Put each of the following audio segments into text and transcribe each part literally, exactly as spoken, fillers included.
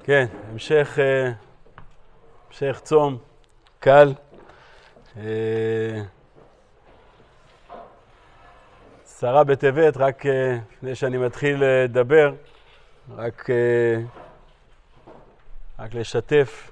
כן, המשך, המשך צום קל. עשרה בטבת, רק לפני שאני מתחיל לדבר, רק, רק לשתף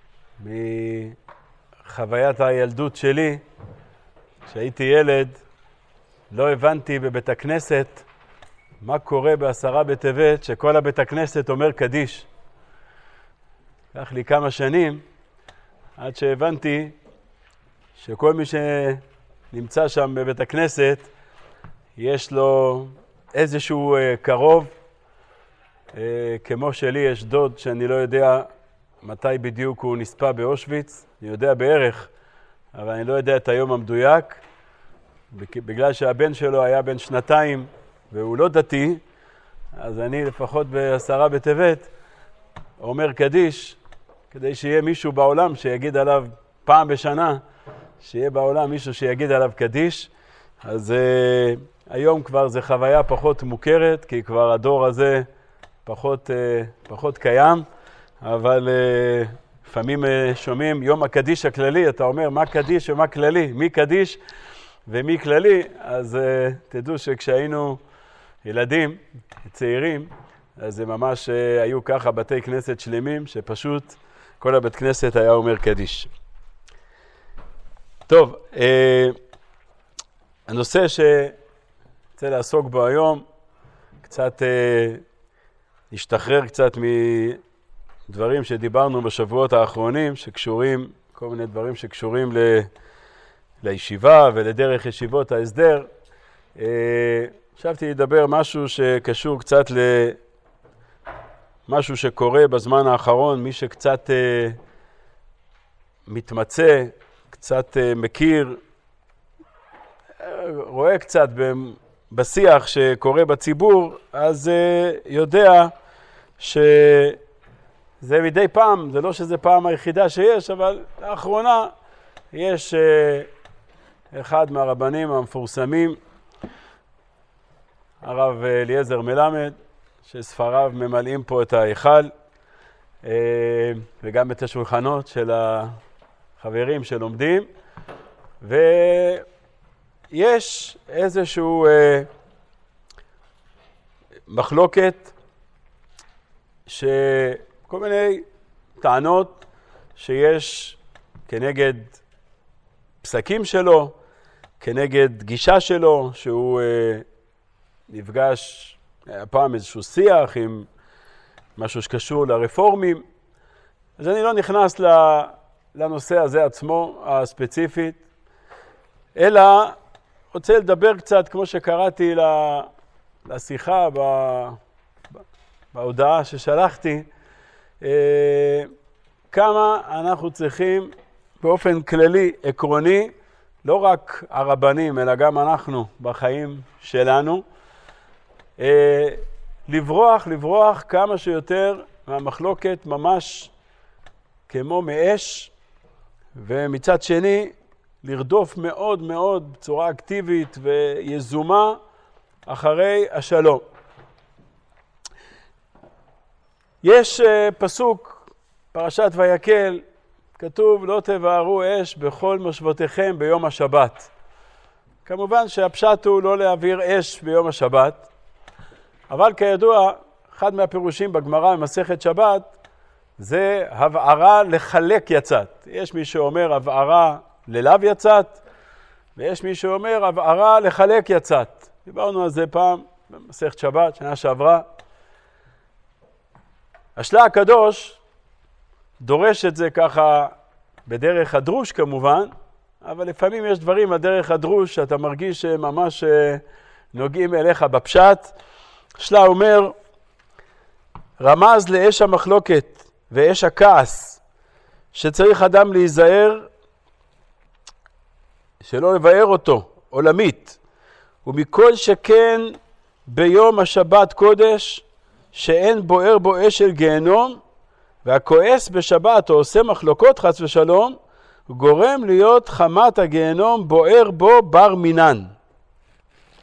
מחוויית הילדות שלי. כשהייתי ילד, לא הבנתי בבית הכנסת מה קורה בעשרה בטבת, שכל הבית הכנסת אומר קדיש. לקח לי כמה שנים עד שהבנתי שכל מי שנמצא שם בבית הכנסת יש לו איזשהו קרוב, כמו שלי יש דוד שאני לא יודע מתי בדיוק הוא נספה באושוויץ, אני יודע בערך, אבל אני לא יודע את היום המדויק, בגלל שהבן שלו היה בן שנתיים והוא לא דתי, אז אני לפחות בעשרה בטבת אומר קדיש, כדי שיהיה מישהו בעולם שיגיד עליו פעם בשנה, שיהיה בעולם מישהו שיגיד עליו קדיש. אז uh, היום כבר זה חוויה פחות מוכרת, כי כבר הדור הזה פחות, uh, פחות קיים, אבל uh, לפעמים uh, שומעים יום הקדיש הכללי, אתה אומר מה קדיש ומה כללי, מי קדיש ומי כללי, אז uh, תדעו שכשהיינו ילדים, צעירים, אז זה ממש uh, היו ככה בתי כנסת שלמים, שפשוט כל הבית כנסת היה אומר קדיש. טוב, uh, הנושא שרצה לעסוק בו היום, קצת uh, נשתחרר קצת מדברים שדיברנו בשבועות האחרונים, שקשורים, כל מיני דברים שקשורים ל, לישיבה ולדרך ישיבות ההסדר. Uh, חשבתי לדבר משהו שקשור קצת למשהו שקורה בזמן האחרון, מי שקצת uh, מתמצא, קצת uh, מכיר, רואה קצת בשיח שקורה בציבור, אז uh, יודע שזה מדי פעם, זה לא שזה פעם היחידה שיש, אבל לאחרונה יש uh, אחד מהרבנים המפורסמים, הרב אליעזר מלמד, שספריו ממלאים פה את ההיכל, uh, וגם את השולחנות של החברים שלומדים, ו... יש איזשהו אה, מחלוקת, שכל מיני טענות שיש כנגד פסקים שלו, כנגד גישה שלו, שהוא אה, נפגש הפעם איזשהו שיח עם משהו שקשור לרפורמים. אז אני לא נכנס לנושא הזה עצמו, הספציפית, אלא רוצה לדבר קצת, כמו שקראתי לשיחה בהודעה ששלחתי, כמה אנחנו צריכים באופן כללי, עקרוני, לא רק הרבנים, אלא גם אנחנו בחיים שלנו, לברוח, לברוח כמה שיותר מהמחלוקת ממש כמו מאש, ומצד שני, לרדוף מאוד מאוד בצורה אקטיבית ויזומה אחרי השלום. יש uh, פסוק, פרשת ויקל, כתוב לא תבערו אש בכל מושבותיכם ביום השבת. כמובן שהפשט הוא לא להעביר אש ביום השבת, אבל כידוע, אחד מהפירושים בגמרא במסכת שבת, זה הבערה לחלק יצאת. יש מי שאומר הבערה ללאו יצאת, ויש מי שאומר הבערה לחלק יצאת. דיברנו על זה פעם במסכת שבת, שנה שעברה. השלה הקדוש דורש את זה ככה בדרך הדרוש כמובן, אבל לפעמים יש דברים בדרך הדרוש שאתה מרגיש שממש נוגעים אליך בפשט. השלה אומר, רמז לאש המחלוקת ואש הכעס, שצריך אדם להיזהר שלא לבאר אותו, עולמית, ומכל שכן ביום השבת קודש, שאין בוער בו אש של גיהנום, והכועס בשבת או עושה מחלוקות חס ושלום, גורם להיות חמת הגיהנום בוער בו בר מינן.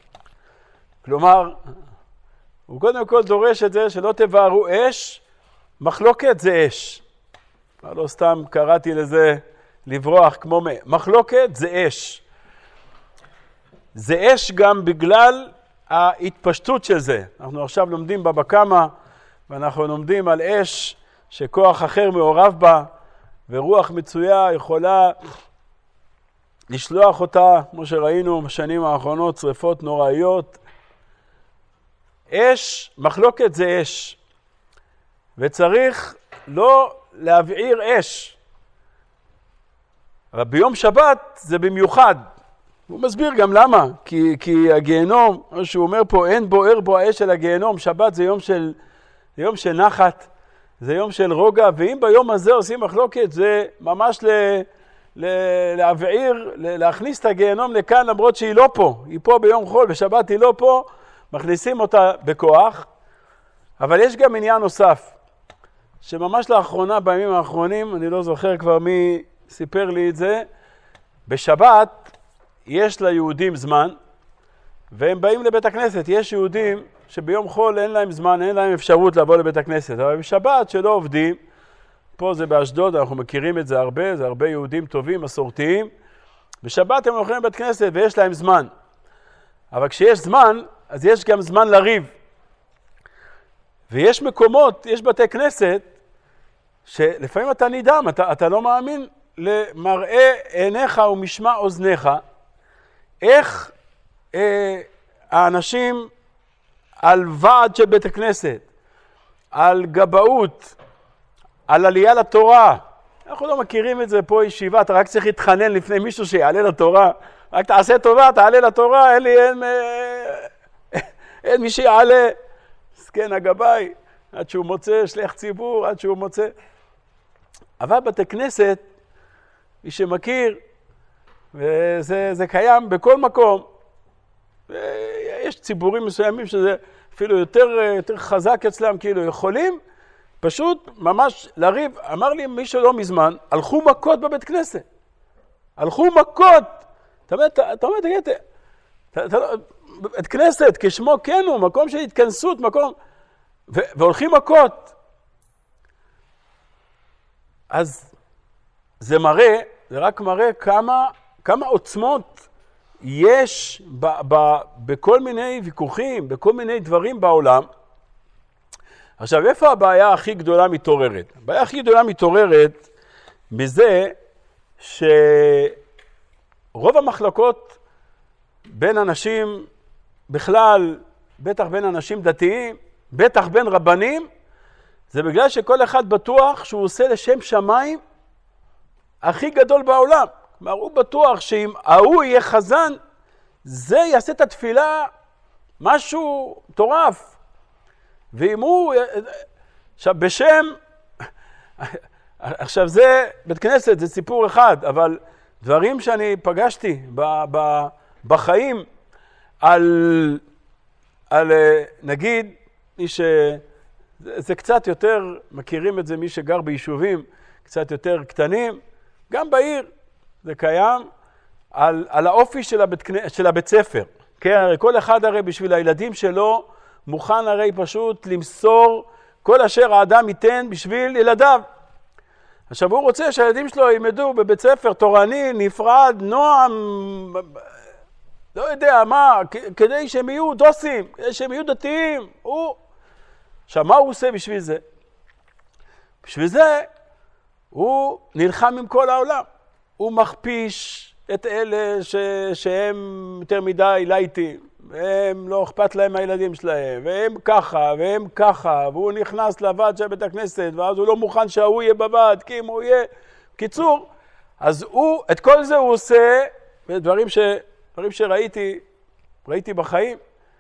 כלומר, הוא קודם כל דורש את זה שלא תבערו אש מחלוקת זה אש. לא סתם קראתי לזה לברוח כמו מ... מחלוקת זה אש. זה אש גם בגלל ההתפשטות של זה. אנחנו עכשיו לומדים בבא קמא, ואנחנו לומדים על אש שכוח אחר מעורב בה, ורוח מצויה יכולה לשלוח אותה, כמו שראינו בשנים האחרונות, שריפות נוראיות. אש, מחלוקת זה אש. וצריך לא להבעיר אש. אבל ביום שבת זה במיוחד. הוא מסביר גם למה. כי, כי הגיהנום, מה שהוא אומר פה, אין בוער בו האש של הגיהנום. שבת זה יום של, זה יום של נחת, זה יום של רוגע. ואם ביום הזה עושים מחלוקת, זה ממש ל, ל, להבעיר, ל, להכניס את הגיהנום לכאן, למרות שהיא לא פה. היא פה ביום חול, בשבת היא לא פה. מכניסים אותה בכוח. אבל יש גם עניין נוסף. שממש לאחרונה, בימים האחרונים, אני לא זוכר כבר מי סיפר לי את זה, בשבת יש ליהודים זמן, והם באים לבית הכנסת. יש יהודים שביום חול אין להם זמן, אין להם אפשרות לבוא לבית הכנסת, אבל בשבת שלא עובדים, פה זה באשדוד, אנחנו מכירים את זה הרבה, זה הרבה יהודים טובים, מסורתיים, בשבת הם הולכים לבית הכנסת ויש להם זמן. אבל כשיש זמן, אז יש גם זמן לריב. ויש מקומות, יש בתי כנסת, שלפעמים אתה נדהם, אתה, אתה לא מאמין למראה עיניך ומשמע אוזניך, איך אה, האנשים על ועד של בית הכנסת, על גבאות, על עלייה לתורה, אנחנו לא מכירים את זה פה ישיבה, אתה רק צריך להתחנן לפני מישהו שיעלה לתורה, רק תעשה טובה, תעלה לתורה, אין לי, אין, אין, אין מי שיעלה, סכן הגבאי, עד שהוא מוצא שליח ציבור, עד שהוא מוצא. אבל בתי כנסת, מי שמכיר, וזה זה קיים בכל מקום, יש ציבורים מסוימים שזה אפילו יותר, יותר חזק אצלם, כאילו יכולים פשוט ממש לריב. אמר לי מי שלא מזמן, הלכו מכות בבית כנסת. הלכו מכות. אתה אומר, אתה אומר, תגיד, בית כנסת כשמו כן הוא, מקום של התכנסות, מקום, והולכים מכות. אז זה מראה, זה רק מראה כמה, כמה עוצמות יש ב, ב, בכל מיני ויכוחים, בכל מיני דברים בעולם. עכשיו, איפה הבעיה הכי גדולה מתעוררת? הבעיה הכי גדולה מתעוררת בזה שרוב המחלקות בין אנשים בכלל, בטח בין אנשים דתיים, בטח בין רבנים, זה בגלל שכל אחד בטוח שהוא עושה לשם שמיים הכי גדול בעולם. כלומר, הוא בטוח שאם ההוא יהיה חזן, זה יעשה את התפילה משהו מטורף. ואם הוא, עכשיו בשם, עכשיו זה בית כנסת, זה סיפור אחד, אבל דברים שאני פגשתי ב, ב, בחיים על, על נגיד, מי ש... זה, זה קצת יותר, מכירים את זה מי שגר ביישובים קצת יותר קטנים, גם בעיר זה קיים, על, על האופי של הבית, של הבית ספר. כן, הרי כל אחד הרי בשביל הילדים שלו מוכן הרי פשוט למסור כל אשר האדם ייתן בשביל ילדיו. עכשיו הוא רוצה שהילדים שלו ילמדו בבית ספר תורני, נפרד, נועם, לא יודע מה, כדי שהם יהיו דוסים, כדי שהם יהיו דתיים. הוא... עכשיו מה הוא עושה בשביל זה? בשביל זה הוא נלחם עם כל העולם. הוא מכפיש את אלה ש... שהם יותר מדי לייטים, והם לא אכפת להם מהילדים שלהם, והם ככה, והם ככה, והוא נכנס לוועד של בית הכנסת, ואז הוא לא מוכן שהוא יהיה בוועד, כי אם הוא יהיה... קיצור, אז הוא, את כל זה הוא עושה, ודברים ש... דברים שראיתי, ראיתי בחיים,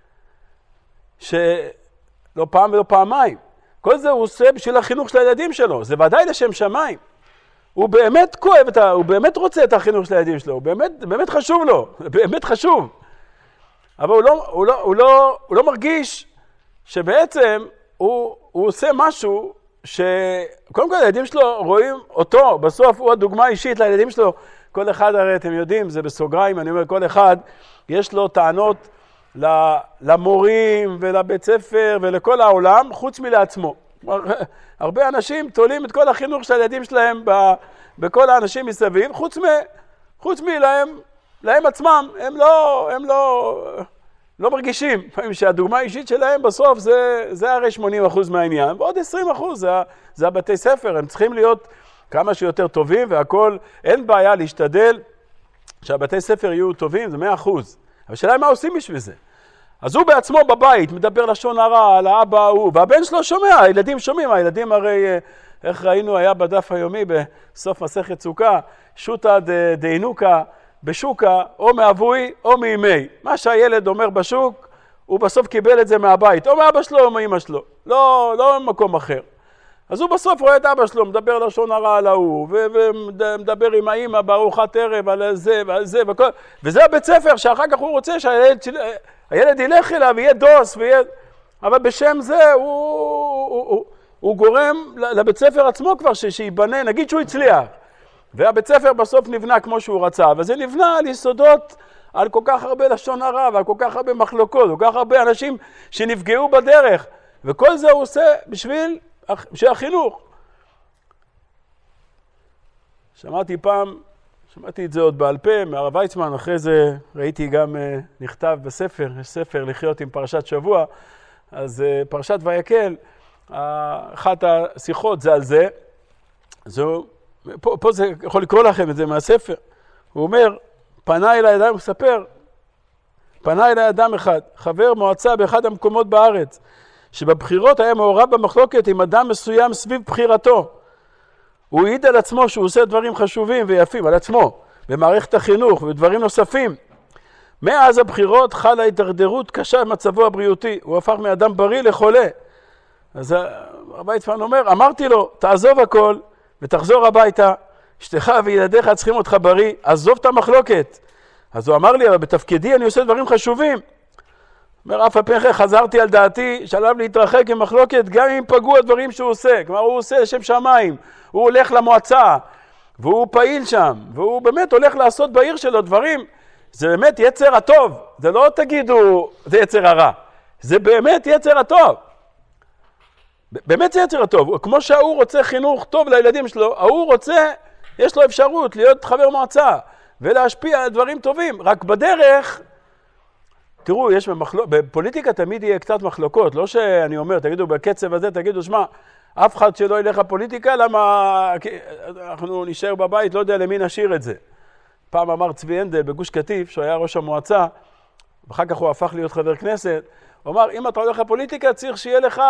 שלא פעם ולא פעמיים, כל זה הוא עושה בשביל החינוך של הילדים שלו, זה ודאי לשם שמיים. הוא באמת כואב, את ה... הוא באמת רוצה את החינוך של הילדים שלו, הוא באמת, באמת חשוב לו, באמת חשוב. אבל הוא לא, הוא לא, הוא לא, הוא לא מרגיש שבעצם הוא, הוא עושה משהו שקודם כל הילדים שלו רואים אותו, בסוף הוא הדוגמה האישית לילדים שלו. כל אחד הרי אתם יודעים, זה בסוגריים, אני אומר כל אחד יש לו טענות למורים ולבית ספר ולכל העולם חוץ מלעצמו. הרבה אנשים תולים את כל החינוך של הילדים שלהם בכל האנשים מסביב, חוץ מ... חוץ מלהם, להם עצמם, הם לא, הם לא, לא מרגישים. לפעמים שהדוגמה האישית שלהם בסוף זה, זה הרי שמונים אחוז מהעניין, ועוד עשרים אחוז זה, זה הבתי ספר, הם צריכים להיות כמה שיותר טובים, והכל, אין בעיה להשתדל שהבתי ספר יהיו טובים, זה מאה אחוז. אבל שאלה מה עושים בשביל זה? אז הוא בעצמו בבית מדבר לשון הרע על האבא ההוא, והבן שלו שומע, הילדים שומעים, הילדים הרי, איך ראינו, היה בדף היומי בסוף מסכת סוכה, שוטה דינוקה בשוקה, או מאבוי או מאמי. מה שהילד אומר בשוק, הוא בסוף קיבל את זה מהבית, או מאבא שלו או מאמא שלו, לא, לא ממקום אחר. אז הוא בסוף רואה את אבא שלו, מדבר לשון הרע על ההוא, ומדבר עם האמא בארוחת ערב על זה ועל זה, וכל... וזה הבית ספר שאחר כך הוא רוצה שהילד הילד ילך אליו, יהיה דוס, ויהיה... אבל בשם זה הוא, הוא, הוא, הוא גורם לבית ספר עצמו כבר ש... שיבנה, נגיד שהוא הצליח. והבית ספר בסוף נבנה כמו שהוא רצה, וזה נבנה על יסודות, על כל כך הרבה לשון הרע, ועל כל כך הרבה מחלוקות, כל כך הרבה אנשים שנפגעו בדרך, וכל זה הוא עושה בשביל, בשביל החינוך. שמעתי פעם, שמעתי את זה עוד בעל פה, מהרב ויצמן, אחרי זה ראיתי גם uh, נכתב בספר, יש ספר לחיות עם פרשת שבוע, אז uh, פרשת ויקל, uh, אחת השיחות זה על זה, זו, פה, פה זה יכול לקרוא לכם את זה מהספר, הוא אומר, פנה אליי אדם, הוא מספר, פנה אליי אדם אחד, חבר מועצה באחד המקומות בארץ, שבבחירות היה מעורב במחלוקת עם אדם מסוים סביב בחירתו, הוא העיד על עצמו שהוא עושה דברים חשובים ויפים, על עצמו, במערכת החינוך ודברים נוספים. מאז הבחירות חלה התדרדרות קשה במצבו הבריאותי, הוא הפך מאדם בריא לחולה. אז הרב ויצמן אומר, אמרתי לו, תעזוב הכל ותחזור הביתה, אשתך וילדיך צריכים אותך בריא, עזוב את המחלוקת. אז הוא אמר לי, אבל בתפקידי אני עושה דברים חשובים. אומר, אף הפכה חזרתי על דעתי, שעליו להתרחק עם מחלוקת, גם אם פגעו הדברים שהוא עושה. כלומר, הוא עושה לשם שמיים, הוא הולך למועצה, והוא פעיל שם, והוא באמת הולך לעשות בעיר שלו דברים. זה באמת יצר הטוב, זה לא תגידו, זה יצר הרע. זה באמת יצר הטוב. באמת זה יצר הטוב. כמו שההוא רוצה חינוך טוב לילדים שלו, ההוא רוצה, יש לו אפשרות להיות חבר מועצה, ולהשפיע על דברים טובים. רק בדרך... תראו, יש במחלוק... בפוליטיקה תמיד יהיה קצת מחלוקות, לא שאני אומר, תגידו בקצב הזה, תגידו, שמה, אף אחד שלא ילך לפוליטיקה, למה אנחנו נשאר בבית, לא יודע למי נשאיר את זה. פעם אמר צבי הנדל בגוש קטיף, שהוא היה ראש המועצה, ואחר כך הוא הפך להיות חבר כנסת, הוא אמר, אם אתה הולך לפוליטיקה, צריך שיהיה לך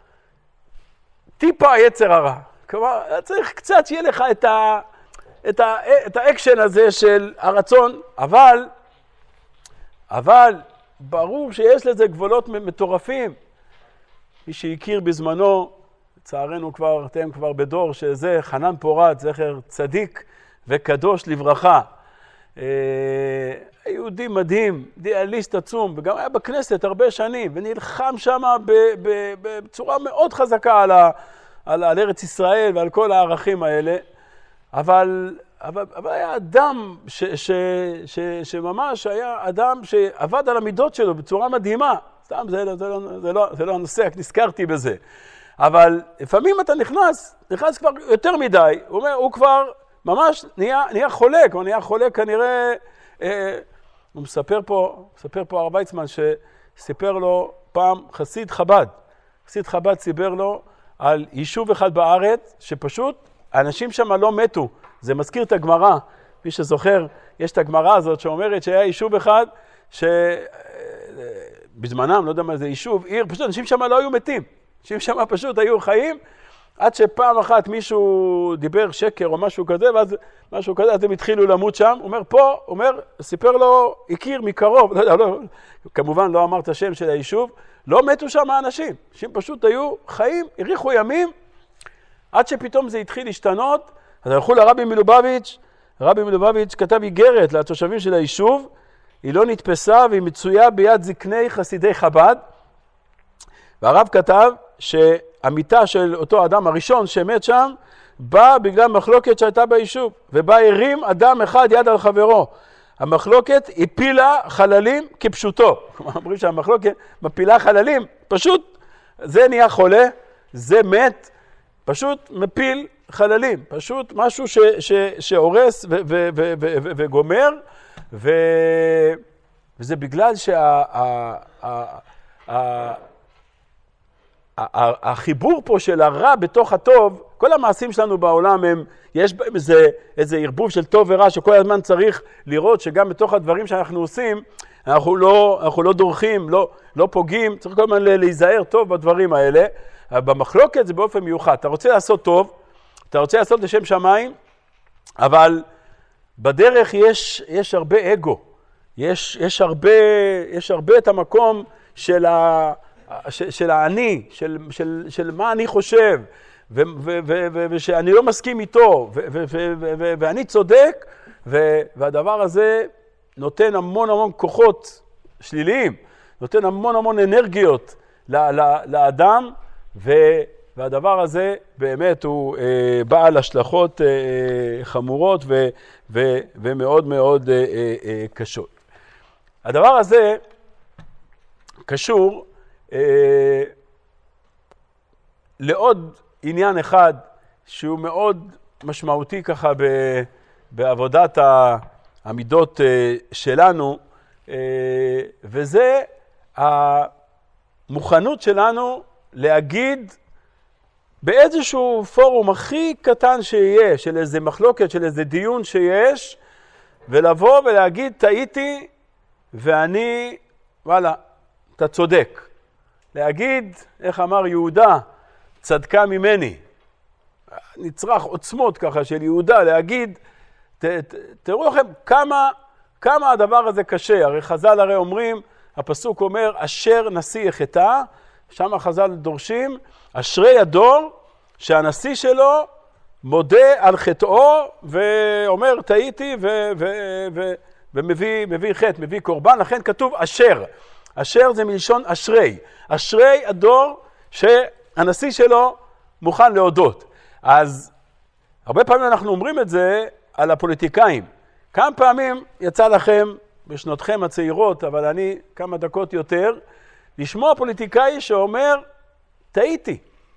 טיפה יצר הרע. כלומר, צריך קצת שיהיה לך את, ה... את, ה... את האקשן הזה של הרצון, אבל, אבל, ברור שיש לזה גבולות מטורפים. מי שהכיר בזמנו, לצערנו כבר, אתם כבר בדור שזה, חנן פורת, זכר צדיק וקדוש לברכה. אה, יהודי מדהים, אידיאליסט עצום, וגם היה בכנסת הרבה שנים, ונלחם שם בצורה מאוד חזקה על, ה, על, על ארץ ישראל ועל כל הערכים האלה. אבל... אבל, אבל היה אדם ש, ש, ש, שממש היה אדם שעבד על המידות שלו בצורה מדהימה. סתם, זה, זה, לא, זה, לא, זה לא הנושא, רק נזכרתי בזה. אבל לפעמים אתה נכנס, נכנס כבר יותר מדי, הוא אומר, הוא כבר ממש נהיה, נהיה חולה, כבר נהיה חולה כנראה, אה, הוא מספר פה, מספר פה הרב ויצמן שסיפר לו פעם חסיד חב"ד. חסיד חב"ד סיפר לו על יישוב אחד בארץ שפשוט האנשים שם לא מתו. זה מזכיר את הגמרא, מי שזוכר, יש את הגמרא הזאת שאומרת שהיה יישוב אחד, שבזמנם, לא יודע מה זה יישוב, עיר, פשוט אנשים שם לא היו מתים, אנשים שם פשוט היו חיים, עד שפעם אחת מישהו דיבר שקר או משהו כזה, ואז משהו כזה, אז הם התחילו למות שם, הוא אומר פה, הוא אומר, סיפר לו, הכיר מקרוב, לא יודע, לא, כמובן לא אמר את השם של היישוב, לא מתו שם האנשים, אנשים פשוט היו חיים, הריחו ימים, עד שפתאום זה התחיל להשתנות, אז הלכו לרבי מלובביץ', רבי מלובביץ' כתב איגרת לתושבים של היישוב, היא לא נתפסה והיא מצויה ביד זקני חסידי חב"ד, והרב כתב שהמיטה של אותו אדם הראשון שמת שם, בא בגלל מחלוקת שהייתה ביישוב, ובה הרים אדם אחד יד על חברו. המחלוקת הפילה חללים כפשוטו. כלומר, אומרים שהמחלוקת מפילה חללים, פשוט זה נהיה חולה, זה מת, פשוט מפיל חללים, פשוט משהו ש, ש, שהורס ו, ו, ו, ו, ו, וגומר, ו, וזה בגלל שה... ה, ה, ה, החיבור פה של הרע בתוך הטוב, כל המעשים שלנו בעולם הם, יש בהם איזה, איזה ערבוב של טוב ורע, שכל הזמן צריך לראות שגם בתוך הדברים שאנחנו עושים, אנחנו לא, אנחנו לא דורכים, לא, לא פוגעים, צריך כל הזמן להיזהר טוב בדברים האלה. במחלוקת זה באופן מיוחד, אתה רוצה לעשות טוב, אתה רוצה לעשות לשם שמיים, אבל בדרך יש, יש הרבה אגו, יש, יש הרבה, יש הרבה את המקום של ה... של האני, של, של, של מה אני חושב, ו, ו, ו, ו, ושאני לא מסכים איתו, ו, ו, ו, ו, ו, ואני צודק, ו, והדבר הזה נותן המון המון כוחות שליליים, נותן המון המון אנרגיות ל, ל, לאדם, ו, והדבר הזה באמת הוא אה, בעל השלכות אה, חמורות ו, ו, ומאוד מאוד אה, אה, קשות. הדבר הזה קשור Uh, לעוד עניין אחד שהוא מאוד משמעותי ככה ב, בעבודת המידות uh, שלנו, uh, וזה המוכנות שלנו להגיד באיזשהו פורום הכי קטן שיהיה, של איזה מחלוקת, של איזה דיון שיש, ולבוא ולהגיד טעיתי ואני, וואלה, אתה צודק. להגיד, איך אמר יהודה, צדקה ממני. נצרך עוצמות ככה של יהודה, להגיד, ת, ת, תראו לכם כמה, כמה הדבר הזה קשה. הרי חז"ל הרי אומרים, הפסוק אומר, אשר נשיא יחטא, שם חז"ל דורשים, אשרי הדור שהנשיא שלו מודה על חטאו ואומר, טעיתי ו, ו, ו, ומביא מביא חטא, מביא קורבן, לכן כתוב אשר. אשר זה מלשון אשרי. אשרי הדור שהנשיא שלו מוכן להודות. אז הרבה פעמים אנחנו אומרים את זה על הפוליטיקאים. כמה פעמים יצא לכם בשנותכם הצעירות, אבל אני כמה דקות יותר, לשמוע פוליטיקאי שאומר, טעיתי.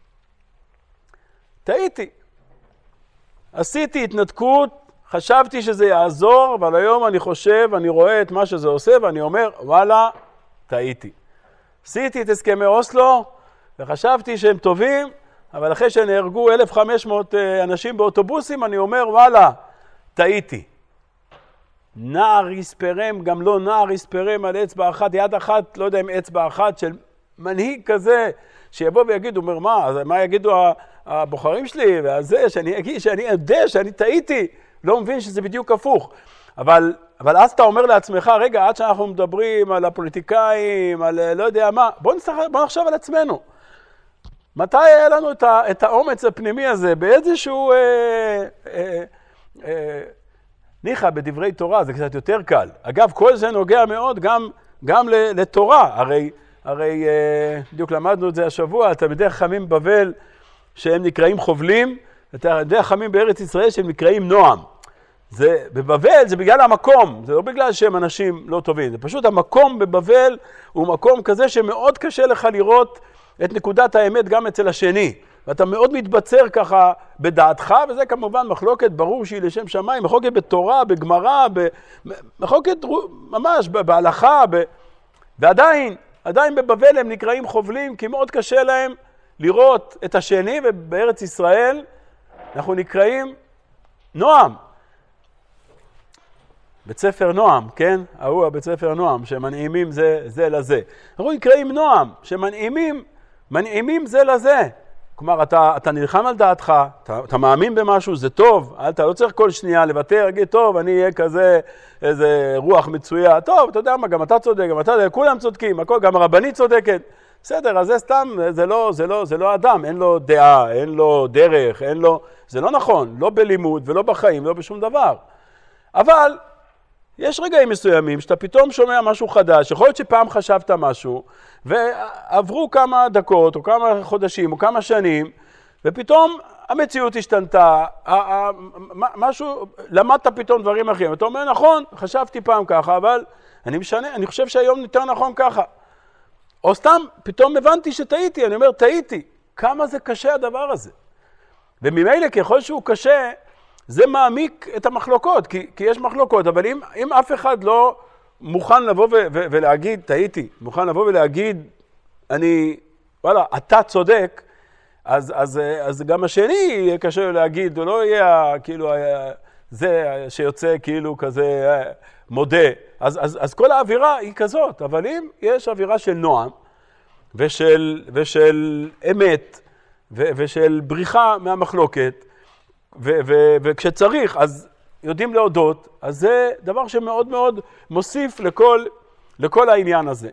טעיתי. עשיתי התנתקות, חשבתי שזה יעזור, אבל היום אני חושב, אני רואה את מה שזה עושה, ואני אומר, וואלה, טעיתי. עשיתי את הסכמי אוסלו, וחשבתי שהם טובים, אבל אחרי שנהרגו אלף וחמש מאות אנשים באוטובוסים, אני אומר, וואלה, טעיתי. נער יספרם, גם לא נער יספרם על אצבע אחת, יד אחת, לא יודע אם אצבע אחת, של מנהיג כזה, שיבוא ויגיד, הוא אומר, מה, מה יגידו הבוחרים שלי, והזה, שאני אגיד, שאני יודע שאני טעיתי, לא מבין שזה בדיוק הפוך. אבל, אבל אז אתה אומר לעצמך, רגע, עד שאנחנו מדברים על הפוליטיקאים, על לא יודע מה, בוא, נצטרך, בוא נחשב על עצמנו. מתי היה לנו את, ה, את האומץ הפנימי הזה? באיזשהו אה, אה, אה, ניחא בדברי תורה, זה קצת יותר קל. אגב, כל זה נוגע מאוד גם, גם לתורה. הרי, הרי אה, בדיוק למדנו את זה השבוע, תלמידי חכמים בבל שהם נקראים חובלים, ותלמידי חכמים בארץ ישראל שהם נקראים נועם. זה, בבבל זה בגלל המקום, זה לא בגלל שהם אנשים לא טובים, זה פשוט המקום בבבל הוא מקום כזה שמאוד קשה לך לראות את נקודת האמת גם אצל השני, ואתה מאוד מתבצר ככה בדעתך, וזה כמובן מחלוקת ברור שהיא לשם שמיים, מחלוקת בתורה, בגמרא, מחלוקת ממש בהלכה, ב... ועדיין, עדיין בבבל הם נקראים חובלים, כי מאוד קשה להם לראות את השני, ובארץ ישראל אנחנו נקראים נועם. בית ספר נועם, כן? ההוא הבית ספר נועם, שמנעימים זה, זה לזה. אנחנו נקראים נועם, שמנעימים, מנעימים זה לזה. כלומר, אתה, אתה נלחם על דעתך, אתה, אתה מאמין במשהו, זה טוב, אתה לא צריך כל שנייה לוותר, להגיד, טוב, אני אהיה כזה, איזה רוח מצויה, טוב, אתה יודע מה, גם אתה צודק, גם אתה, כולם צודקים, הכל, גם הרבנית צודקת. בסדר, אז זה סתם, זה לא, זה לא, זה לא אדם, אין לו דעה, אין לו דרך, אין לו, זה לא נכון, לא בלימוד ולא בחיים, לא בשום דבר. אבל יש רגעים מסוימים שאתה פתאום שומע משהו חדש, יכול להיות שפעם חשבת משהו, ועברו כמה דקות או כמה חודשים או כמה שנים, ופתאום המציאות השתנתה, משהו, למדת פתאום דברים אחרים. אתה אומר, נכון, חשבתי פעם ככה, אבל אני משנה, אני חושב שהיום יותר נכון ככה. או סתם, פתאום הבנתי שטעיתי, אני אומר, טעיתי. כמה זה קשה הדבר הזה. וממילא ככל שהוא קשה, זה מעמיק את המחלוקות, כי, כי יש מחלוקות, אבל אם, אם אף אחד לא מוכן לבוא ו, ו, ולהגיד, טעיתי, מוכן לבוא ולהגיד, אני, וואלה, אתה צודק, אז, אז, אז גם השני יהיה קשה להגיד, הוא לא יהיה כאילו זה שיוצא כאילו כזה מודה. אז, אז, אז כל האווירה היא כזאת, אבל אם יש אווירה של נועם ושל, ושל אמת ו, ושל בריחה מהמחלוקת, ו, ו, וכשצריך אז יודעים להודות, אז זה דבר שמאוד מאוד מוסיף לכל, לכל העניין הזה.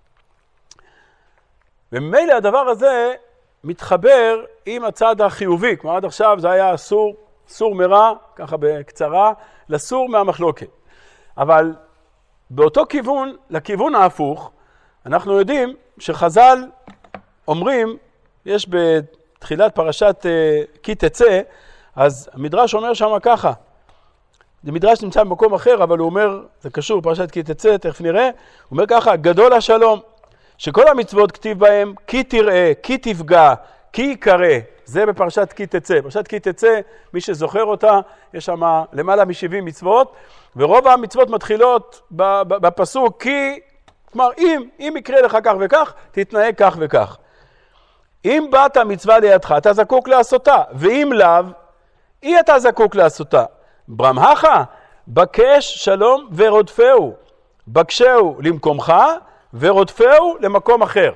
וממילא הדבר הזה מתחבר עם הצד החיובי, כמו עד עכשיו זה היה אסור, אסור מרע, ככה בקצרה, לסור מהמחלוקת. אבל באותו כיוון, לכיוון ההפוך, אנחנו יודעים שחז"ל אומרים, יש בתחילת פרשת כי תצא, אז המדרש אומר שם ככה, זה מדרש נמצא במקום אחר, אבל הוא אומר, זה קשור, פרשת כי תצא, תכף נראה, הוא אומר ככה, גדול השלום, שכל המצוות כתיב בהם, כי תראה, כי תפגע, כי יקרא, זה בפרשת כי תצא. פרשת כי תצא, מי שזוכר אותה, יש שם למעלה מ-שבעים מצוות, ורוב המצוות מתחילות בפסוק, כי, כלומר, אם, אם יקרה לך כך וכך, תתנהג כך וכך. אם באת המצווה לידך, אתה זקוק לעשותה, ואם לאו, אי אתה זקוק לעשותה. ברמהך, בקש שלום ורודפהו, בקשהו למקומך, ורודפהו למקום אחר.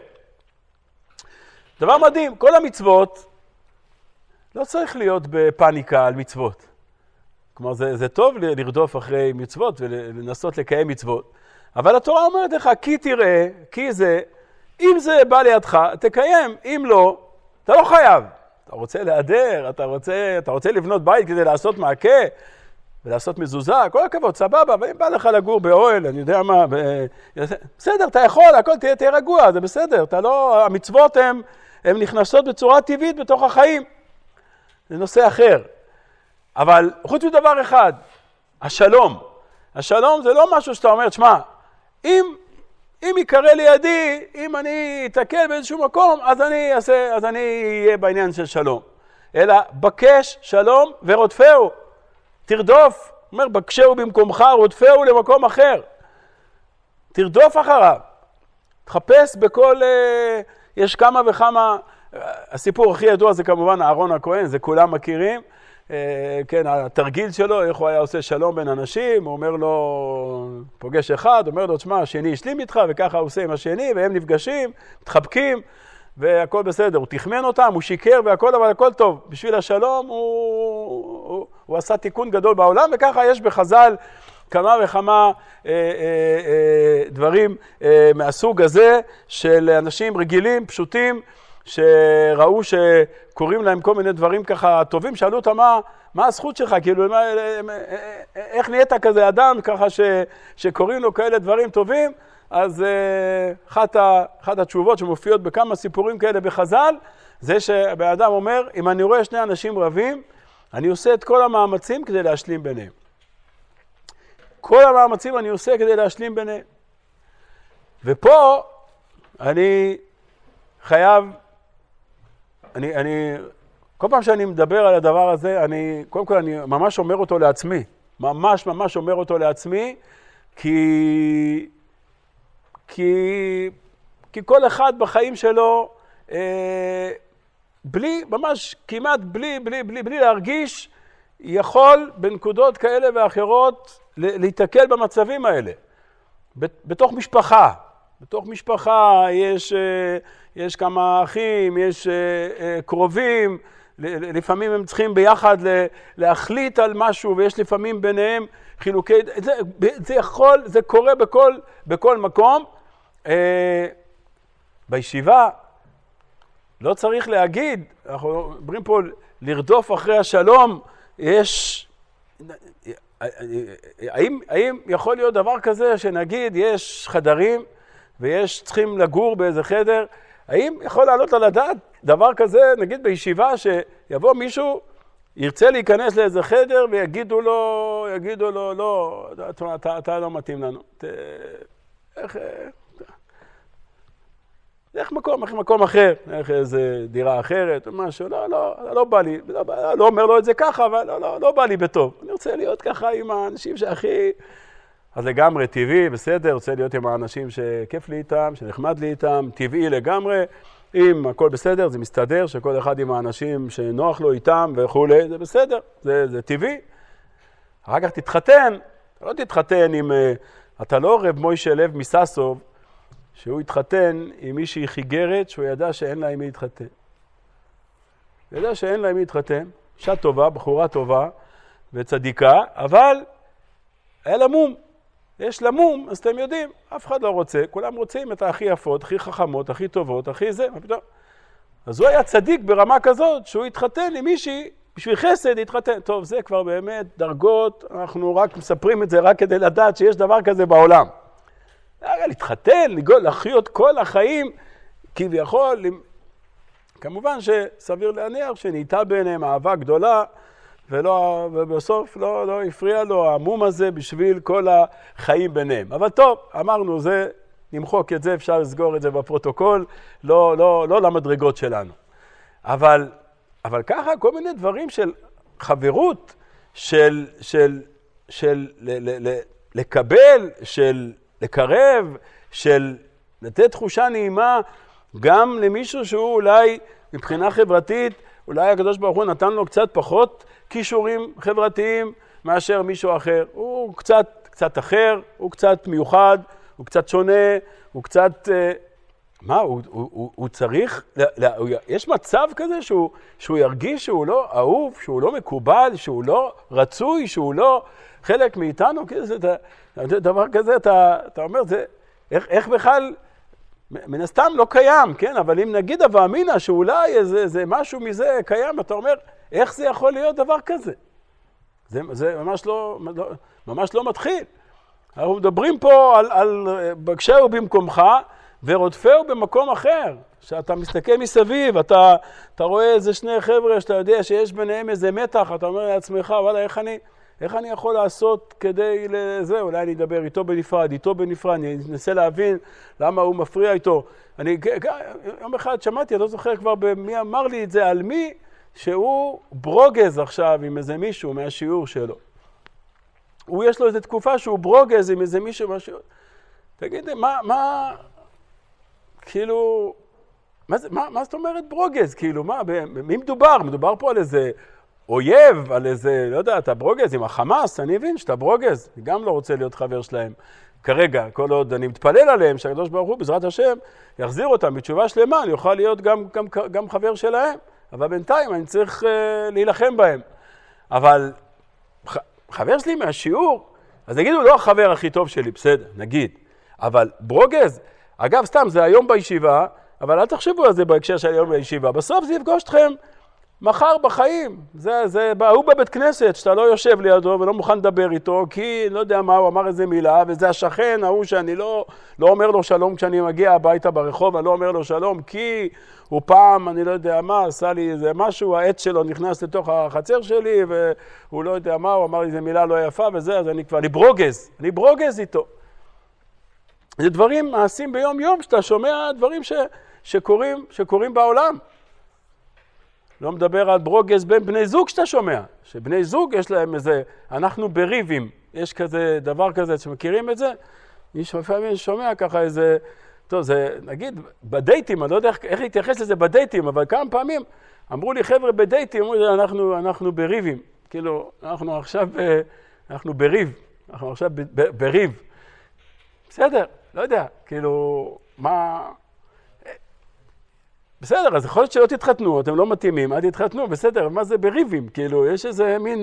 דבר מדהים, כל המצוות לא צריך להיות בפניקה על מצוות. כלומר, זה, זה טוב לרדוף אחרי מצוות ולנסות לקיים מצוות. אבל התורה אומרת לך, כי תראה, כי זה, אם זה בא לידך, תקיים, אם לא, אתה לא חייב. אתה רוצה להדר, אתה רוצה, אתה רוצה לבנות בית כדי לעשות מעקה, ולעשות מזוזה, כל הכבוד, סבבה, ואם בא לך לגור באוהל, אני יודע מה, ב... בסדר, אתה יכול, הכל תהיה, תהיה רגוע, זה בסדר, אתה לא, המצוות הן, הן נכנסות בצורה טבעית בתוך החיים. זה נושא אחר. אבל חוץ מדבר אחד, השלום. השלום זה לא משהו שאתה אומר, תשמע, אם, אם יקרה לידי, אם אני אתקל באיזשהו מקום, אז אני אעשה, אז אני אהיה בעניין של שלום. אלא בקש שלום ורודפהו. תרדוף, אומר, בקשהו במקומך, רודפהו למקום אחר. תרדוף אחריו. תחפש בכל, אה, יש כמה וכמה, הסיפור הכי ידוע זה כמובן אהרון הכהן, זה כולם מכירים. אה, כן, התרגיל שלו, איך הוא היה עושה שלום בין אנשים, הוא אומר לו, פוגש אחד, אומר לו, תשמע, השני ישלים איתך, וככה הוא עושה עם השני, והם נפגשים, מתחבקים, והכל בסדר. הוא תכמן אותם, הוא שיקר והכל, אבל הכל טוב. בשביל השלום הוא, הוא, הוא עשה תיקון גדול בעולם, וככה יש בחז"ל כמה וכמה אה, אה, אה, דברים אה, מהסוג הזה של אנשים רגילים, פשוטים, שראו שקוראים להם כל מיני דברים ככה טובים, שאלו אותם מה, מה הזכות שלך, כאילו, מה, איך נהיית כזה אדם ככה ש, שקוראים לו כאלה דברים טובים, אז אחת, אחת התשובות שמופיעות בכמה סיפורים כאלה בחז"ל, זה שהאדם אומר, אם אני רואה שני אנשים רבים, אני עושה את כל המאמצים כדי להשלים ביניהם. כל המאמצים אני עושה כדי להשלים ביניהם. ופה אני חייב, אני, אני, כל פעם שאני מדבר על הדבר הזה, אני, קודם כל אני ממש אומר אותו לעצמי. ממש ממש אומר אותו לעצמי, כי... כי, כי כל אחד בחיים שלו, אה, בלי, ממש כמעט בלי, בלי, בלי, בלי להרגיש, יכול בנקודות כאלה ואחרות להתקל במצבים האלה. בתוך משפחה, בתוך משפחה יש, אה, יש כמה אחים, יש אה, אה, קרובים, לפעמים הם צריכים ביחד להחליט על משהו, ויש לפעמים ביניהם חילוקי, זה, זה יכול, זה קורה בכל, בכל מקום. אה, בישיבה לא צריך להגיד, אנחנו מדברים פה לרדוף אחרי השלום, יש, האם, האם יכול להיות דבר כזה שנגיד יש חדרים ויש צריכים לגור באיזה חדר, האם יכול לעלות על הדעת דבר כזה, נגיד בישיבה, שיבוא מישהו, ירצה להיכנס לאיזה חדר ויגידו לו, יגידו לו, לא, אתה, אתה, אתה לא מתאים לנו. ת, איך, איך מקום, איך מקום אחר, איך איזה דירה אחרת או משהו, לא, לא, לא בא לי, לא, לא אומר לו את זה ככה, אבל לא, לא, לא בא לי בטוב. אני רוצה להיות ככה עם האנשים שהכי... אז לגמרי טבעי, בסדר, רוצה להיות עם האנשים שכיף לי איתם, שנחמד לי איתם, טבעי לגמרי. אם הכל בסדר, זה מסתדר, שכל אחד עם האנשים שנוח לו איתם וכו', זה בסדר, זה, זה טבעי. אחר כך תתחתן, אתה לא תתחתן עם... אתה לא רב מוישה לב מססוב, שהוא התחתן עם מישהי חיגרת, שהוא ידע שאין לה עם מי להתחתן. הוא ידע שאין לה עם מי להתחתן, אישה טובה, בחורה טובה וצדיקה, אבל היה לה מום. יש לה מום, אז אתם יודעים, אף אחד לא רוצה, כולם רוצים את הכי יפות, הכי חכמות, הכי טובות, הכי זה, מה פתאום? אז הוא היה צדיק ברמה כזאת, שהוא התחתן עם מישהי, בשביל חסד התחתן. טוב, זה כבר באמת דרגות, אנחנו רק מספרים את זה רק כדי לדעת שיש דבר כזה בעולם. היה להתחתן, לחיות כל החיים, כביכול, כמובן שסביר להניח שנהייתה ביניהם אהבה גדולה, ולא, ובסוף לא, לא הפריע לו המום הזה בשביל כל החיים ביניהם. אבל טוב, אמרנו, זה, נמחוק את זה, אפשר לסגור את זה בפרוטוקול, לא, לא, לא למדרגות שלנו. אבל, אבל ככה כל מיני דברים של חברות, של, של, של ל, ל, ל, לקבל, של לקרב, של לתת תחושה נעימה, גם למישהו שהוא אולי מבחינה חברתית, אולי הקדוש ברוך הוא נתן לו קצת פחות כישורים חברתיים מאשר מישהו אחר. הוא קצת, קצת אחר, הוא קצת מיוחד, הוא קצת שונה, הוא קצת... מה, הוא, הוא, הוא, הוא צריך... הוא, יש מצב כזה שהוא, שהוא ירגיש שהוא לא אהוב, שהוא לא מקובל, שהוא לא רצוי, שהוא לא חלק מאיתנו. כזה, דבר כזה, אתה, אתה אומר, זה, איך, איך בכלל... מן הסתם לא קיים, כן? אבל אם נגיד הווה אמינא שאולי איזה, איזה משהו מזה קיים, אתה אומר, איך זה יכול להיות דבר כזה? זה, זה ממש לא, ממש לא מתחיל. אנחנו מדברים פה על, על בקשהו במקומך ורודפהו במקום אחר. שאתה מסתכל מסביב, אתה, אתה רואה איזה שני חבר'ה שאתה יודע שיש ביניהם איזה מתח, אתה אומר לעצמך, וואלה, איך אני, איך אני יכול לעשות כדי לזה? אולי אני אדבר איתו בנפרד, איתו בנפרד, אני אנסה להבין למה הוא מפריע איתו. אני, יום אחד שמעתי, אני לא זוכר כבר מי אמר לי את זה, על מי שהוא ברוגז עכשיו עם איזה מישהו מהשיעור שלו. הוא יש לו איזו תקופה שהוא ברוגז עם איזה מישהו מהשיעור. תגיד, מה, מה, כאילו, מה, מה, מה זאת אומרת ברוגז? כאילו, מה, מי מדובר? מדובר פה על איזה... אויב, על איזה, לא יודע, אתה ברוגז עם החמאס, אני מבין שאתה ברוגז, אני גם לא רוצה להיות חבר שלהם. כרגע, כל עוד אני מתפלל עליהם, שהקדוש ברוך הוא, בעזרת השם, יחזיר אותם בתשובה שלמה, אני אוכל להיות גם, גם, גם חבר שלהם, אבל בינתיים אני צריך uh, להילחם בהם. אבל ח, חבר שלי מהשיעור, אז נגידו, לא החבר הכי טוב שלי, בסדר, נגיד, אבל ברוגז, אגב, סתם, זה היום בישיבה, אבל אל תחשבו על זה בהקשר של היום בישיבה, בסוף זה יפגוש אתכם, מחר בחיים, זה, זה, הוא בבית כנסת, שאתה לא יושב לידו ולא מוכן לדבר איתו, כי לא יודע מה, הוא אמר איזה מילה, וזה השכן, ההוא שאני לא, לא אומר לו שלום כשאני מגיע הביתה ברחוב, אני לא אומר לו שלום, כי הוא פעם, אני לא יודע מה, עשה לי איזה משהו, העץ שלו נכנס לתוך החצר שלי, והוא לא יודע מה, הוא אמר לי איזה מילה לא יפה, וזה, אז אני כבר, אני ברוגז, אני ברוגז איתו. זה דברים מעשים ביום יום, שאתה שומע דברים ש, שקורים, שקורים בעולם. לא מדבר על ברוגז בין בני זוג שאתה שומע, שבני זוג יש להם איזה, אנחנו בריבים, יש כזה דבר כזה, שמכירים את זה? יש לפעמים שומע ככה איזה, טוב, זה נגיד בדייטים, אני לא יודע איך, איך להתייחס לזה בדייטים, אבל כמה פעמים אמרו לי חבר'ה בדייטים, אמרו לי אנחנו, אנחנו בריבים, כאילו אנחנו עכשיו, אנחנו בריב, אנחנו עכשיו ב, ב, בריב, בסדר, לא יודע, כאילו מה... בסדר, אז יכול להיות שלא תתחתנו, אתם לא מתאימים, אל תתחתנו, בסדר, מה זה בריבים? כאילו, יש איזה מין,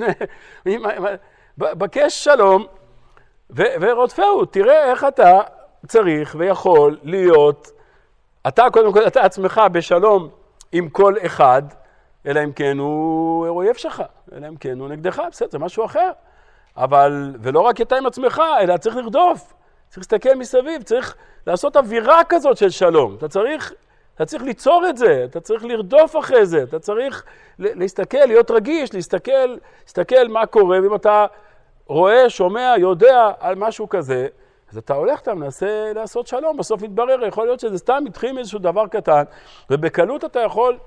בקש שלום, ורודפהו, תראה איך אתה צריך ויכול להיות, אתה קודם כל, אתה עצמך בשלום עם כל אחד, אלא אם כן הוא אויב שלך, אלא אם כן הוא נגדך, בסדר, זה משהו אחר. אבל, ולא רק אתה עם עצמך, אלא צריך לרדוף, צריך להסתכל מסביב, צריך לעשות אווירה כזאת של שלום, אתה צריך... אתה צריך ליצור את זה, אתה צריך לרדוף אחרי זה, אתה צריך להסתכל, להיות רגיש, להסתכל, להסתכל מה קורה, ואם אתה רואה, שומע, יודע על משהו כזה, אז אתה הולך, אתה מנסה לעשות שלום, בסוף מתברר, יכול להיות שזה סתם התחיל מאיזשהו דבר קטן, ובקלות אתה יכול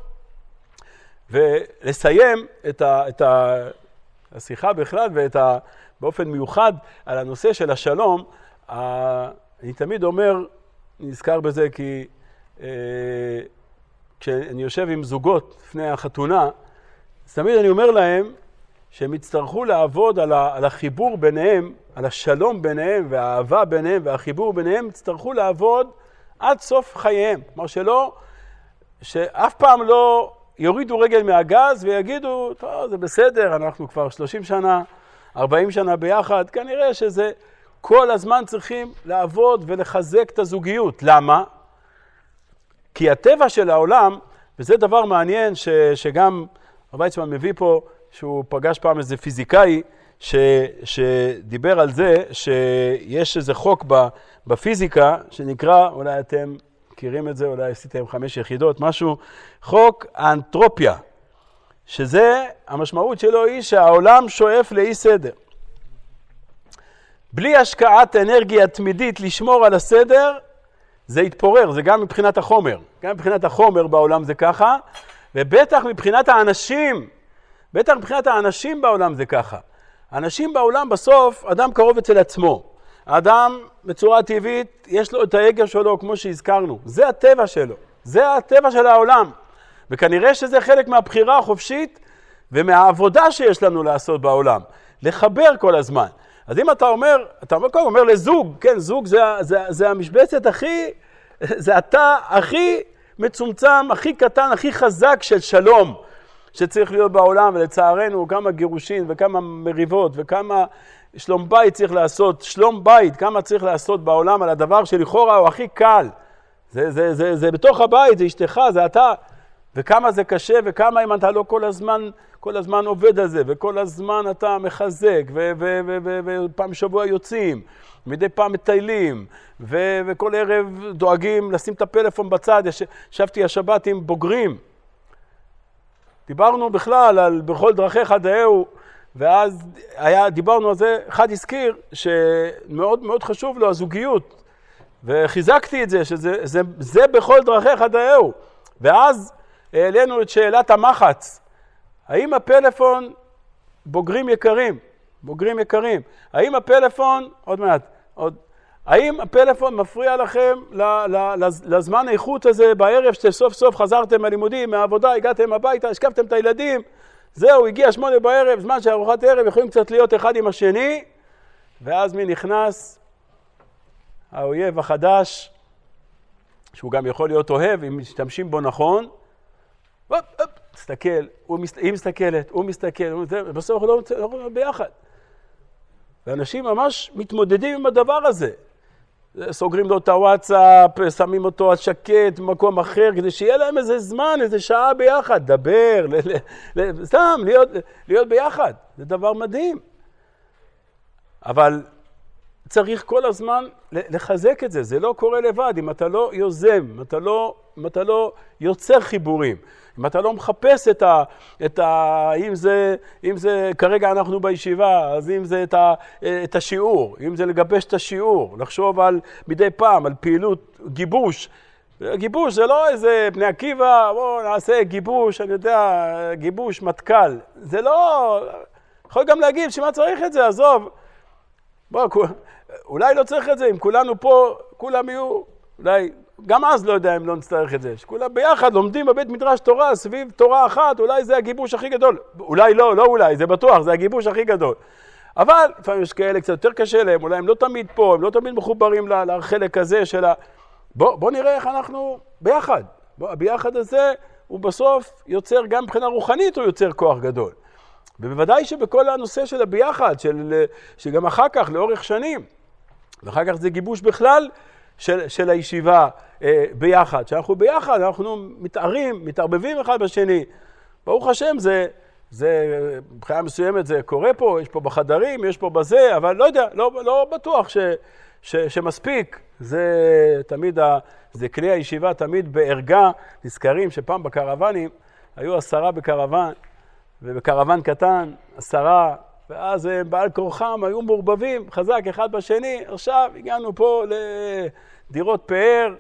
ולסיים את, ה, את ה, השיחה בכלל, ואת ה, באופן מיוחד על הנושא של השלום. אני תמיד אומר, נזכר בזה כי אה, כשאני יושב עם זוגות לפני החתונה, אז תמיד אני אומר להם שהם יצטרכו לעבוד על, ה, על החיבור ביניהם, על השלום ביניהם והאהבה ביניהם והחיבור ביניהם, יצטרכו לעבוד עד סוף חייהם. כלומר שלא, שאף פעם לא יורידו רגל מהגז ויגידו, טוב, זה בסדר, אנחנו כבר שלושים שנה, ארבעים שנה ביחד. כנראה שזה כל הזמן צריכים לעבוד ולחזק את הזוגיות. למה? כי הטבע של העולם, וזה דבר מעניין ש, שגם הרב ויצמן מביא פה, שהוא פגש פעם איזה פיזיקאי ש, שדיבר על זה שיש איזה חוק בפיזיקה שנקרא, אולי אתם מכירים את זה, אולי עשיתם חמש יחידות, משהו, חוק האנטרופיה, שזה, המשמעות שלו היא שהעולם שואף לאי סדר. בלי השקעת אנרגיה תמידית לשמור על הסדר, זה יתפורר, זה גם מבחינת החומר. גם מבחינת החומר בעולם זה ככה, ובטח מבחינת האנשים, בטח מבחינת האנשים בעולם זה ככה. האנשים בעולם בסוף, אדם קרוב אצל עצמו. האדם בצורה טבעית, יש לו את האגו שלו כמו שהזכרנו. זה הטבע שלו, זה הטבע של העולם. וכנראה שזה חלק מהבחירה החופשית ומהעבודה שיש לנו לעשות בעולם. לחבר כל הזמן. אז אם אתה אומר, אתה אומר, אומר לזוג, כן, זוג זה, זה, זה המשבצת הכי, זה התא הכי מצומצם, הכי קטן, הכי חזק של שלום, שצריך להיות בעולם, ולצערנו כמה גירושין וכמה מריבות וכמה שלום בית צריך לעשות, שלום בית, כמה צריך לעשות בעולם על הדבר שלכאורה הוא הכי קל. זה, זה, זה, זה בתוך הבית, זה אשתך, זה אתה. וכמה זה קשה, וכמה אם אתה לא כל הזמן, כל הזמן עובד על זה, וכל הזמן אתה מחזק, ופעם שבוע יוצאים, מדי פעם מטיילים, ו- וכל ערב דואגים לשים את הפלאפון בצד. ישבתי השבת עם בוגרים, דיברנו בכלל על בכל דרכיך דאהו, ואז היה, דיברנו על זה, אחד הזכיר שמאוד מאוד חשוב לו הזוגיות, וחיזקתי את זה, שזה זה, זה בכל דרכיך דאהו. ואז העלינו את שאלת המחץ. האם הפלאפון, בוגרים יקרים, בוגרים יקרים, האם הפלאפון, עוד מעט, עוד, האם הפלאפון מפריע לכם לזמן האיכות הזה בערב שסוף סוף חזרתם מהלימודים, מהעבודה, הגעתם הביתה, השקפתם את הילדים, זהו, הגיע שמונה בערב, זמן שארוחת ערב, יכולים קצת להיות אחד עם השני, ואז מי נכנס? האויב החדש, שהוא גם יכול להיות אוהב, אם משתמשים בו נכון, הופ, הופ, תסתכל, היא מסתכלת, הוא מסתכל, בסוף לא רואים ביחד. ואנשים ממש מתמודדים עם הדבר הזה. סוגרים לו את הוואטסאפ, שמים אותו על שקט במקום אחר, כדי שיהיה להם איזה זמן, איזה שעה ביחד, דבר, ל- ל- ל- סתם, להיות, להיות ביחד. זה דבר מדהים. אבל צריך כל הזמן לחזק את זה, זה לא קורה לבד, אם אתה לא יוזם, אם אתה לא, אם אתה לא יוצר חיבורים, אם אתה לא מחפש את ה, את ה, אם זה, אם זה, כרגע אנחנו בישיבה, אז אם זה את ה, את השיעור, אם זה לגבש את השיעור, לחשוב על, מדי פעם, על פעילות גיבוש. גיבוש זה לא איזה בני עקיבא, בוא נעשה גיבוש, אני יודע, גיבוש מתקל. זה לא, יכול גם להגיד שמה צריך את זה, עזוב. בוא, אולי לא צריך את זה, אם כולנו פה, כולם יהיו, אולי, גם אז לא יודע אם לא נצטרך את זה, שכולם ביחד לומדים בבית מדרש תורה, סביב תורה אחת, אולי זה הגיבוש הכי גדול. אולי לא, לא אולי, זה בטוח, זה הגיבוש הכי גדול. אבל לפעמים יש כאלה קצת יותר קשה להם, אולי הם לא תמיד פה, הם לא תמיד מחוברים לחלק הזה של ה... בוא, בוא נראה איך אנחנו ביחד. בוא, ביחד הזה הוא בסוף יוצר, גם מבחינה רוחנית הוא יוצר כוח גדול. ובוודאי שבכל הנושא של הביחד, של, שגם אחר כך, לאורך שנים, ואחר כך זה גיבוש בכלל של, של הישיבה אה, ביחד. שאנחנו ביחד, אנחנו מתארים, מתערבבים אחד בשני. ברוך השם, זה, זה, מבחינה מסוימת זה קורה פה, יש פה בחדרים, יש פה בזה, אבל לא יודע, לא, לא בטוח ש, ש, שמספיק. זה תמיד, ה, זה כלי הישיבה תמיד בערגה, נזכרים שפעם בקרוונים, היו עשרה בקרוון, ובקרוון קטן, עשרה ואז בעל כורחם היו מורבבים חזק אחד בשני. עכשיו הגענו פה לדירות פאר,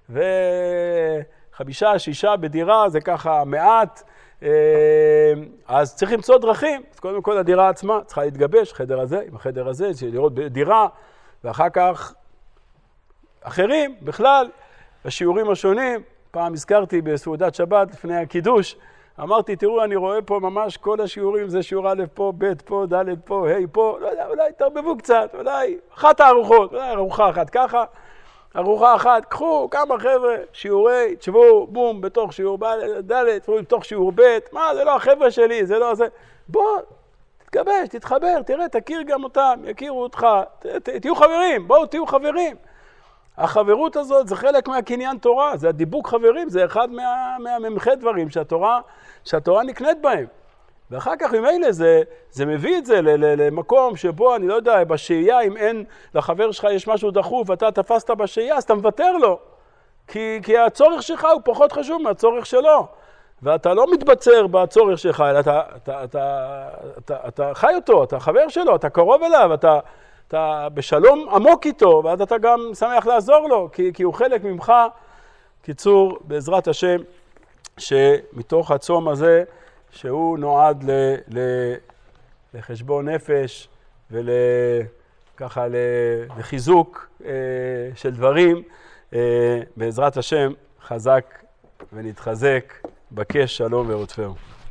וחמישה, שישה בדירה, זה ככה מעט. אז צריך למצוא דרכים. אז קודם כל הדירה עצמה צריכה להתגבש, חדר הזה עם החדר הזה, לראות דירה, ואחר כך אחרים בכלל, בשיעורים השונים. פעם הזכרתי בסעודת שבת לפני הקידוש, אמרתי, תראו, אני רואה פה ממש כל השיעורים, זה שיעור א' פה, ב' פה, ד' פה, ה' פה, לא יודע, אולי תרבבו קצת, אולי אחת הארוחות, אולי ארוחה אחת ככה, ארוחה אחת, קחו כמה חבר'ה, שיעורי, תשבו, בום, בתוך שיעור ד', תשבו בתוך שיעור ב', מה, זה לא החבר'ה שלי, זה לא זה, בוא, תתגבש, תתחבר, תראה, תכיר גם אותם, יכירו אותך, ת, ת, תהיו חברים, בואו, תהיו חברים. החברות הזאת זה חלק מהקניין תורה, זה הדיבוק חברים, זה אחד מה, מהממחי דברים שהתורה, שהתורה נקנית בהם. ואחר כך ממילא זה, זה מביא את זה ל, ל, למקום שבו, אני לא יודע, בשהייה, אם אין לחבר שלך יש משהו דחוף, אתה תפסת בשהייה, אז אתה מוותר לו. כי, כי הצורך שלך הוא פחות חשוב מהצורך שלו. ואתה לא מתבצר בצורך שלך, אלא אתה, אתה, אתה, אתה, אתה חי אותו, אתה חבר שלו, אתה קרוב אליו, אתה... אתה בשלום עמוק איתו, ואז אתה גם שמח לעזור לו, כי, כי הוא חלק ממך. קיצור, בעזרת השם, שמתוך הצום הזה, שהוא נועד ל, ל, לחשבון נפש, וככה לחיזוק אה, של דברים, אה, בעזרת השם, חזק ונתחזק, בקש שלום ורודפהו.